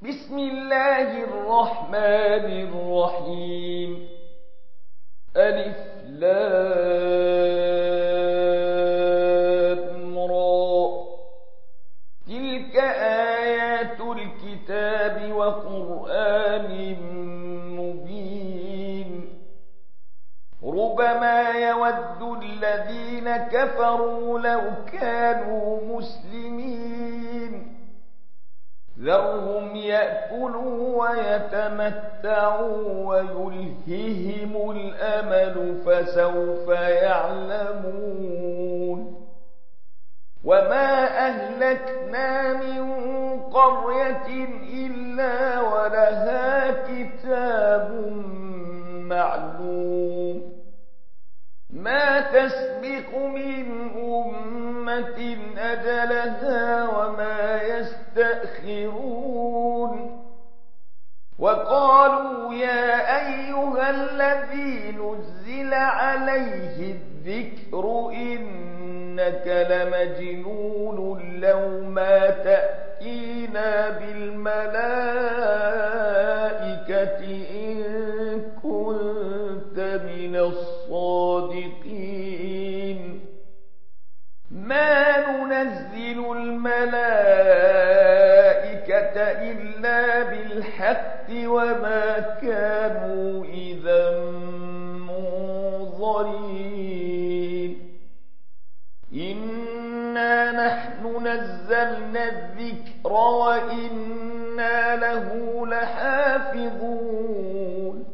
بسم الله الرحمن الرحيم. ألف لام را. تلك آيات الكتاب وقرآن مبين. ربما يود الذين كفروا لو كانوا مسلمين. ذرهم يأكلوا ويتمتعوا ويلههم الأمل فسوف يعلمون. وما أهلكنا من قرية إلا ولها كتاب معلوم. ما تسبق من أمة أجلها وما يستأخرون. وقالوا يا أيها الذي نزل عليه الذكر إنك لمجنون لو ما تأتينا بالملائكة إن كنت من الصادقين. ما ننزل الملائكة إلا بالحق وما كانوا إذا منظرين. إنا نحن نزلنا الذكر وإنا له لحافظون.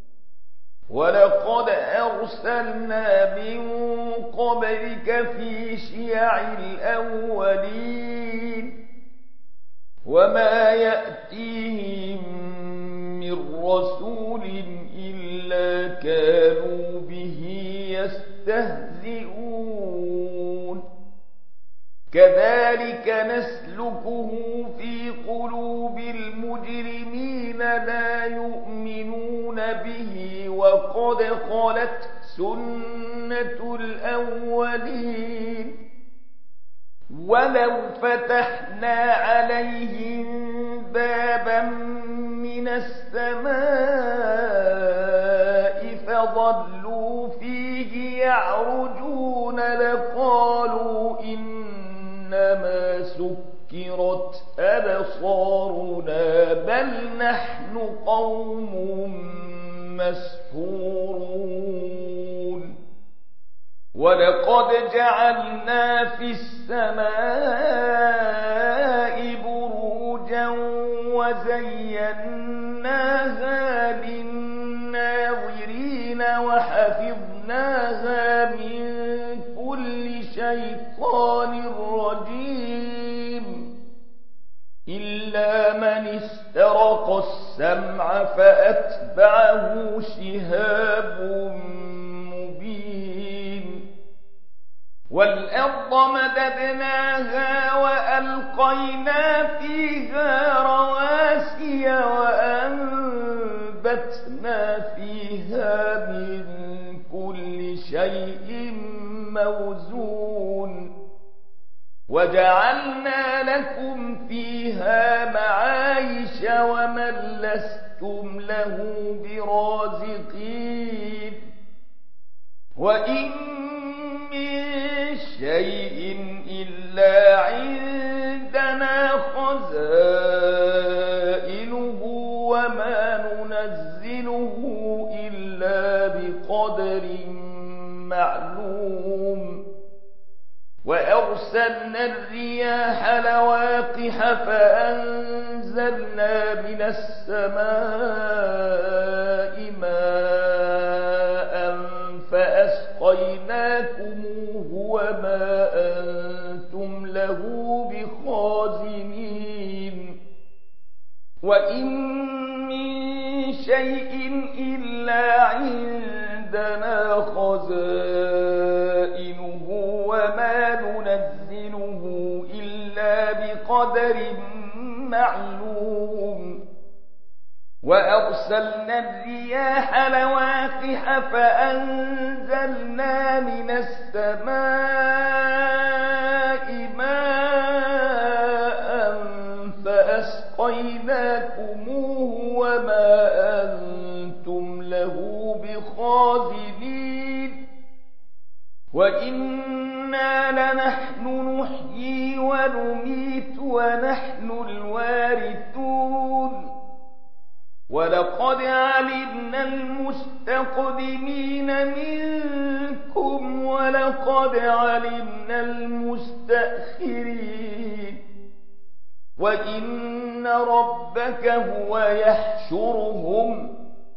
ولقد أرسلنا من قبلك في شيع الأولين. وما يأتيهم من رسول إلا كانوا به يستهزئون. كذلك نسلكه في قلوب المجرمين لا يؤمنون به وقد خلت سنة الأولين. ولو فتحنا عليهم بابا من السماء فظلوا فيه يعرجون لقالوا إنما سكرت أبصارنا بل نحن قوم مسحورون. ولقد جعلنا في السماء بروجا وزيناها للناظرين وحفظناها من كل شيطان رجيم إلا من استرق السمع فأتبعه شهاب مبين. والأرض مددناها وألقينا فيها رواسي وأنبتنا فيها من كل شيء موزون. وجعلنا لكم فيها معايش ومن لستم له برازقين. وإن من شيء إلا عندنا خزائنه وما ننزله إلا بقدر معلوم. وأرسلنا الرياح لواقح فأنزلنا من السماء ماء فأسقيناكموه وما أنتم له بخازنين. وإن من شيء إلا عندنا خزائنه وما ننزله إلا بقدر معلوم. وأرسلنا الرياح لواقح فأنزلنا من السماء ماء وأسقيناكموه وما أنتم له بخازنين وإنا لنحن نحيي ونميت ونحن الوارثون ولقد علمنا المستقدمين منكم ولقد علمنا المستأخرين وإن ربك هو يحشرهم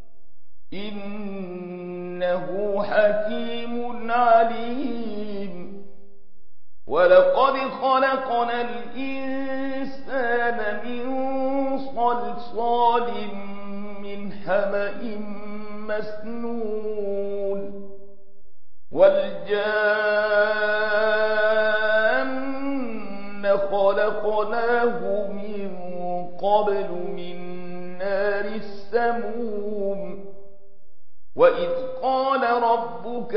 إنه حكيم عليم ولقد خلقنا الإنسان من صلصال من حمأ مسنون والجان خلقناه من قبل من نار السموم وإذ قال ربك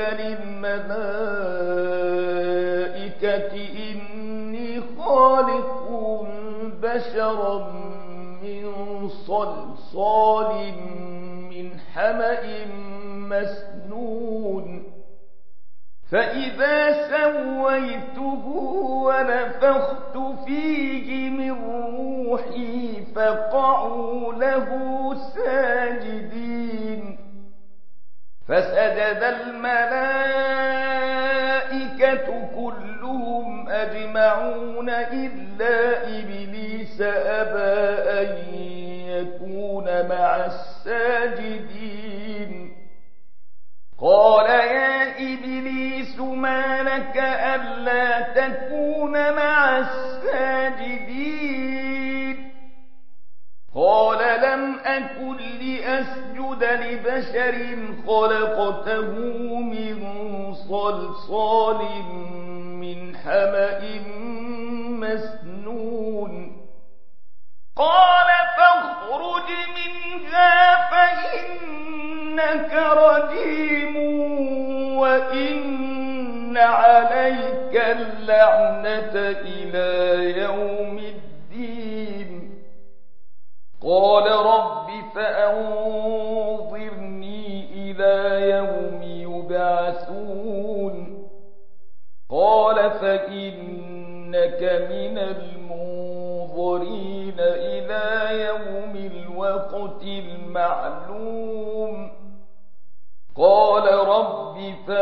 للملائكة إني خالق بشرا من صلصال من حمأ مسنون فإذا سويته ونفخت فيه من روحي فقعوا له ساجدين فسجد الملائكة كلهم أجمعون إلا إبليس أبى أن يكون مع الساجدين قال يا إبليس ما لك ألا تكون مع الساجدين قال لم أكن لأسجد لبشر خلقته من صلصال من حمأ مسنون قال فاخرج منها فإنك رجيم وإن عليك اللعنة إلى يوم الدين قال رب فأنظرني إلى يوم يبعثون قال فإنك من المنظرين إلى يوم الوقت المعلوم قال رب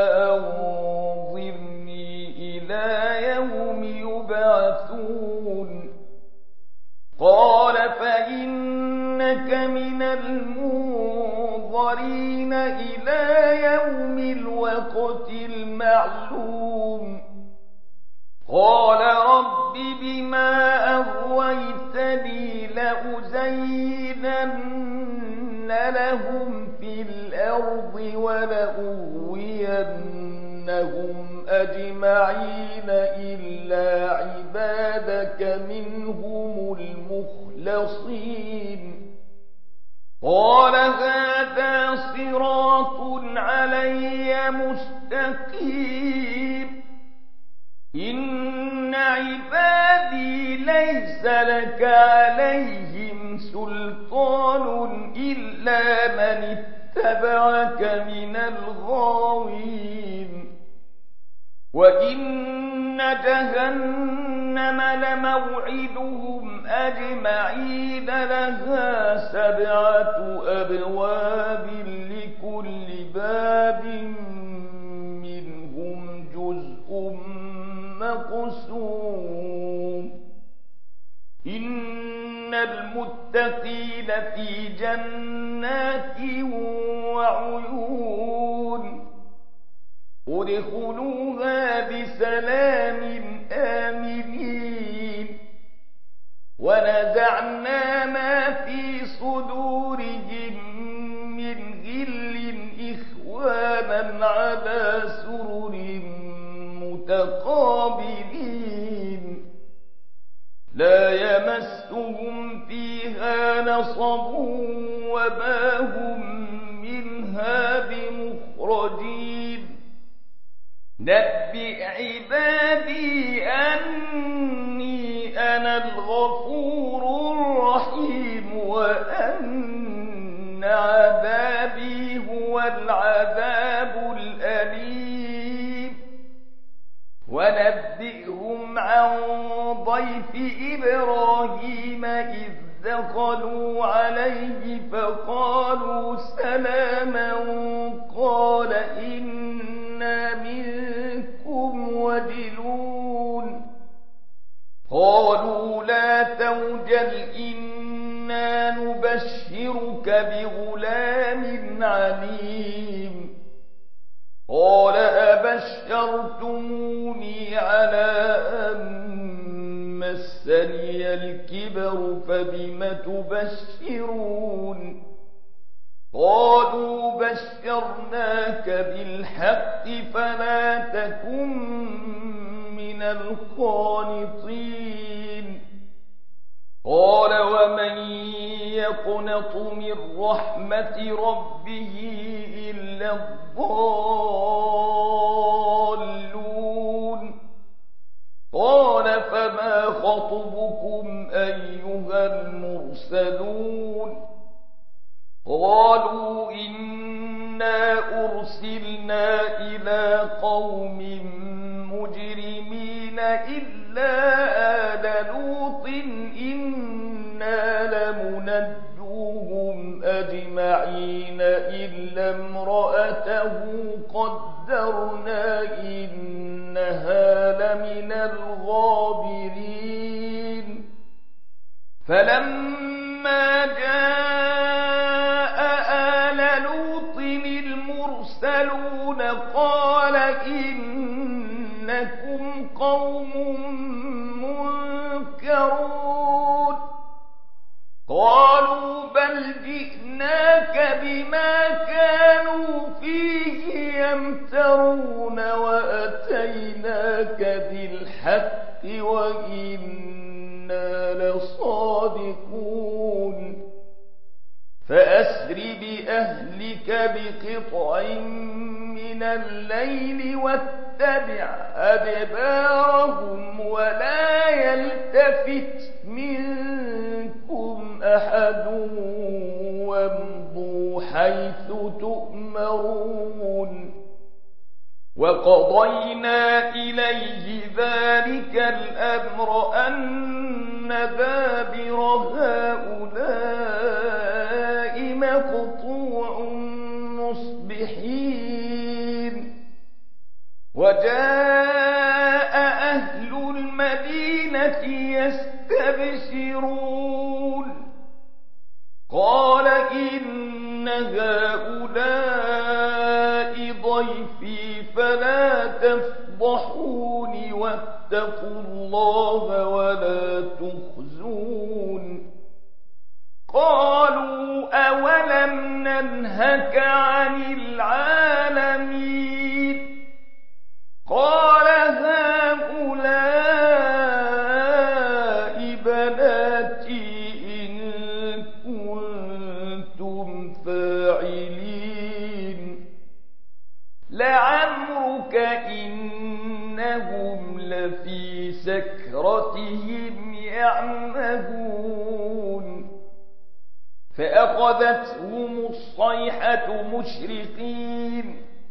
فأنظرني إلى يوم يبعثون قال فإنك من المنظرين إلى يوم الوقت المعلوم قال رب بما أغويتني لأزينن لهم في الأرض ولأغوينهم أجمعين إلا عبادك منهم المخلصين قال هذا صراط علي مستقيم إن عبادي ليس لك عليهم سلطان إلا من اتبعك من الغاوين وإن جهنم لموعدهم أجمعين لها 7 أبواب لكل باب منهم جزء مقسوم إن المتقين في جنات وعيون ادخلوها بسلام آمنين ونزعنا ما في صدورهم من غل إخوانا على سرر متقابلين لا يمسهم فيها نصب وما هم منها بمخرجين نبئ عبادي أني أنا الغفور إبراهيم إذ دخلوا عليه فقالوا سلاما قال إنا منكم وجلون قالوا لا توجل إنا نبشرك بغلام عليم قال أبشرتموني على أن مسني الكبر فبم تبشرون قالوا بشرناك بالحق فلا تكن من القانطين قال ومن يقنط من رحمة ربه إلا الضالون قال فما خطبكم أيها المرسلون قالوا إنا أرسلنا إلى قوم مجرمين إلا آل لوط إنا لمنجوهم أجمعين إلا امرأته قدرنا إنها لمن الغابرين فلما جاء آل لوط المرسلون قال إنكم قوم منكرون قالوا بل جئناك بما كانوا فيه يمترون وأتيناك بالحق وإنا لصادقون فأسر بأهلك بقطع من الليل واتبع أدبارهم ولا يلتفت منكم أحد وامضوا حيث تؤمرون وقضينا إليه ذلك الأمر أن دابر هؤلاء مقطوع مصبحين وجاء أهل المدينة يستبشرون قال إن هؤلاء ضيفي فلا تفضحوني واتقوا الله ولا تخزون قالوا أولم ننهك عن العالمين قال هؤلاء بناتي إن كنتم فاعلين لعمرك إنهم لفي سكرتهم يعمهون فأخذتهم الصيحة مشرقين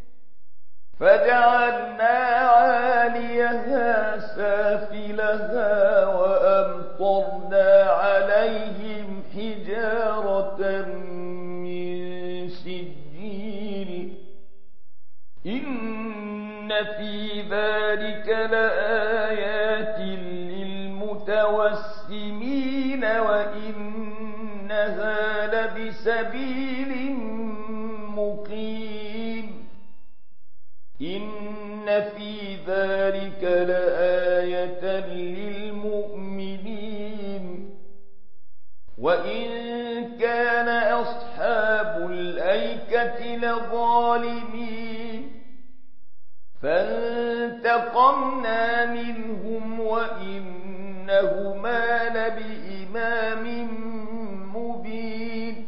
فجعلنا عاليها سافلها وأمطرنا عليهم حجارة من سجيل إن في ذلك لآيات للمتوسمين وإنها لبسبيل مقيم إن في ذلك لآية للمؤمنين وإن كان أصحاب الأيكة لظالمين فانتقمنا منهم وإنهما لبإمام مبين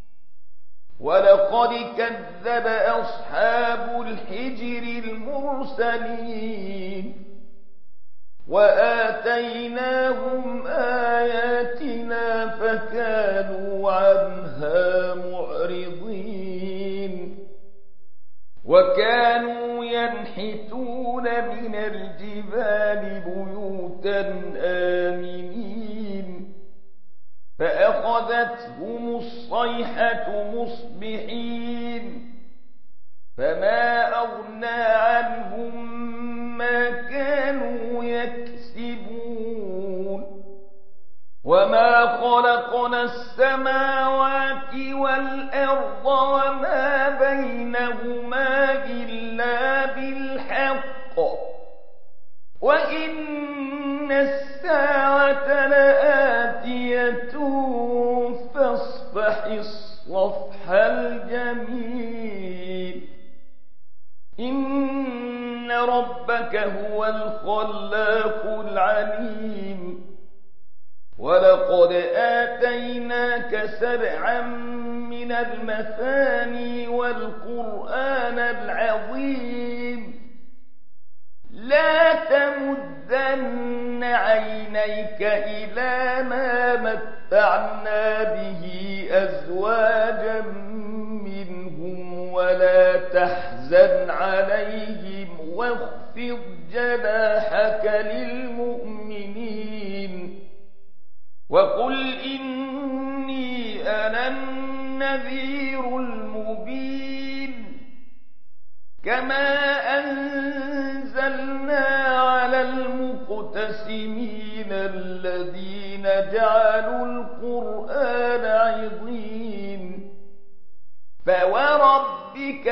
ولقد كذب أصحاب الحجر المرسلين وآتيناهم آياتنا فكانوا عنها معرضين وكانوا ينحتون من الجبال بيوتا آمنين فأخذتهم الصيحة مصبحين فما أغنى عنهم ما كانوا يكسبون وما خلقنا السماوات والأرض وما بينهما إلا بالحق وإن الساعة لآتية فاصفح الصفح الجميل إن ربك هو الخلاق العليم ولقد آتيناك 7 من المثاني والقرآن العظيم لا تمدن عينيك إلى ما متعنا به أزواجا منهم ولا تحزن عليهم واخفض جناحك للمؤمنين وقل إني أنا النذير المبين كما أنزلنا على المقتسمين الذين جعلوا القرآن عضين فوربك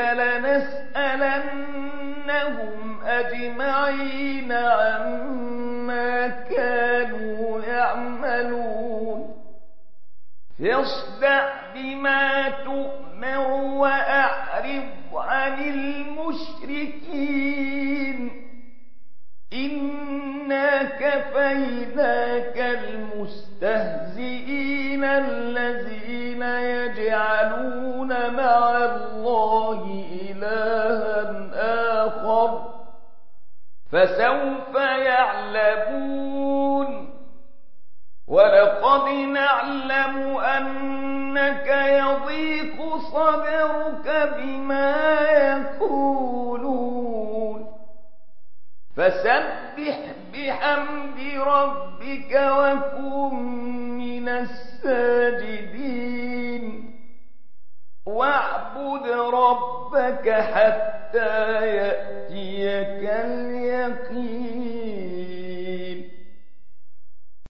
لنسألنهم أجمعين عما كانوا يعملون فاصدع بما تؤمر وأعرض عن المشركين إنا كفيناك المستهزئين الذين يجعلون مع الله إلها آخر فسوف يعلمون ولقد نعلم أنك يضيق صدرك بما يقولون فسبح بحمد ربك وكن من الساجدين واعبد ربك حتى يأتيك اليقين